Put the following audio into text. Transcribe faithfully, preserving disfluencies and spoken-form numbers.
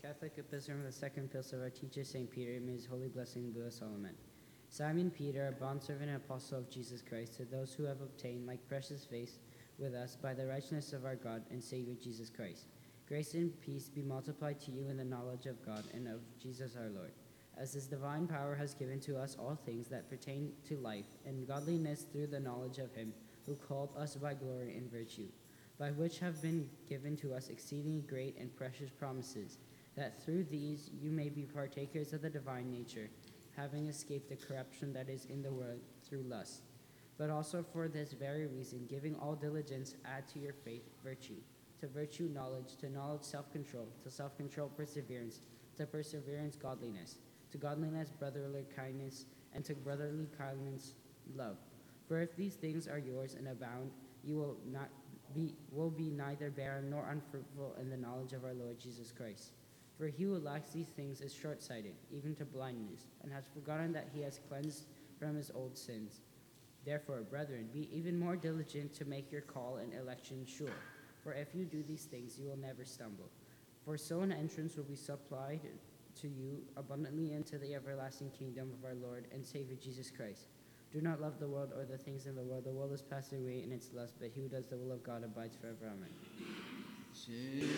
Catholic Epistle from the second epistle of our teacher, Saint Peter, may his holy blessing be with us all. Amen. Simon Peter, a bondservant and apostle of Jesus Christ, to those who have obtained like precious faith with us by the righteousness of our God and Savior Jesus Christ. Grace and peace be multiplied to you in the knowledge of God and of Jesus our Lord, as his divine power has given to us all things that pertain to life and godliness through the knowledge of him who called us by glory and virtue, by which have been given to us exceedingly great and precious promises, that through these you may be partakers of the divine nature, having escaped the corruption that is in the world through lust. But also for this very reason, giving all diligence, add to your faith virtue, to virtue knowledge, to knowledge self-control, to self-control perseverance, to perseverance godliness, to godliness brotherly kindness, and to brotherly kindness love. For if these things are yours and abound, you will not be will be neither barren nor unfruitful in the knowledge of our Lord Jesus Christ. For he who lacks these things is short-sighted, even to blindness, and has forgotten that he has cleansed from his old sins. Therefore, brethren, be even more diligent to make your call and election sure. For if you do these things, you will never stumble. For so an entrance will be supplied to you abundantly into the everlasting kingdom of our Lord and Savior Jesus Christ. Do not love the world or the things in the world. The world is passing away in its lust, but he who does the will of God abides forever. Amen.